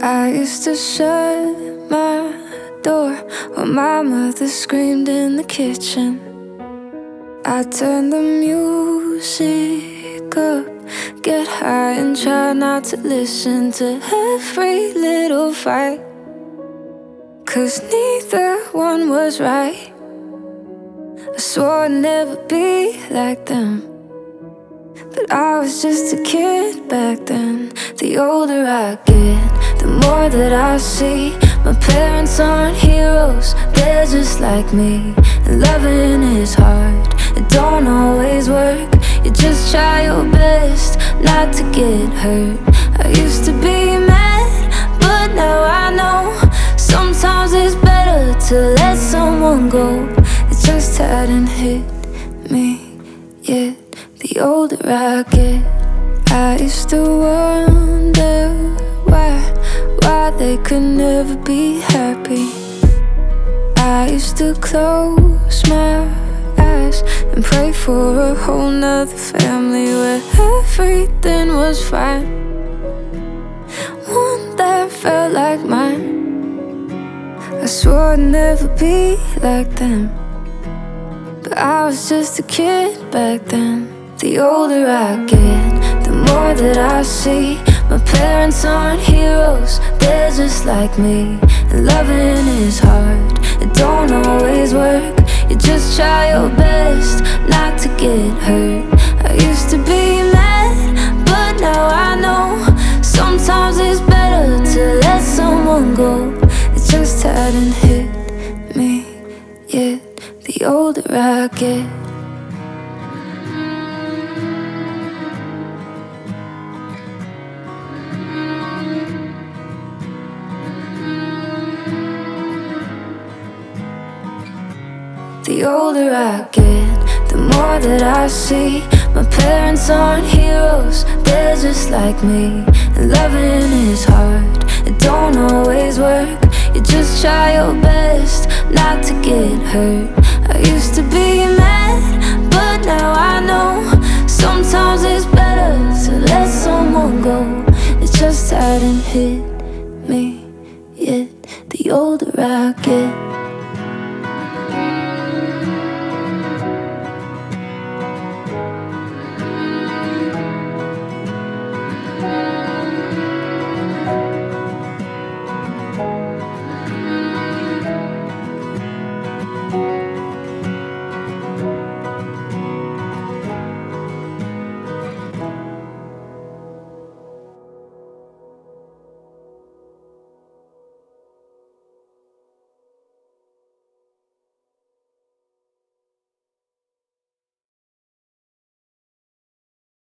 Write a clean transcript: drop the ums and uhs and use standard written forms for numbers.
I used to shut my door when my mother screamed in the kitchen. I turned the music up, get high and try not to listen to every little fight, 'cause neither one was right. I swore I'd never be like them, but I was just a kid back then. The older I get, the more that I see my parents aren't heroes, they're just like me. And loving is hard, it don't always work. You just try your best not to get hurt. I used to be mad, but now I know sometimes it's better to let someone go. It just hadn't hit me yet. The older I get, I used to wonder why they could never be happy. I used to close my eyes and pray for a whole nother family where everything was fine, one that felt like mine. I swore I'd never be like them, but I was just a kid back then. The older I get, the more that I see my parents aren't heroes, they're just like me. And loving is hard, it don't always work. You just try your best not to get hurt. I used to be mad, but now I know sometimes it's better to let someone go. It just hadn't hit me yet. The older I get. The older I get, the more that I see my parents aren't heroes, they're just like me. And loving is hard, it don't always work. You just try your best not to get hurt. I used to be mad, but now I know sometimes it's better to let someone go. It just hadn't hit me yet. The older I get.